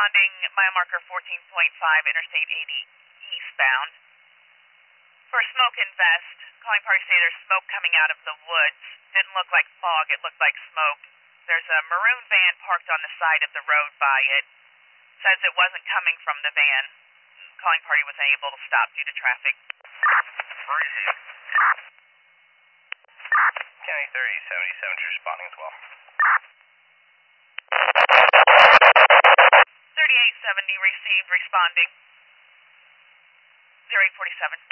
responding, mile marker 14.5, Interstate 80 eastbound. For smoke and vest, calling party say there's smoke coming out of the woods. Didn't look like fog, it looked like smoke. There's a maroon van parked on the side of the road by it. Says it wasn't coming from the van. Calling party was unable to stop due to traffic. Where is it? County 3077 is responding as well. 3870 received, responding. 0847.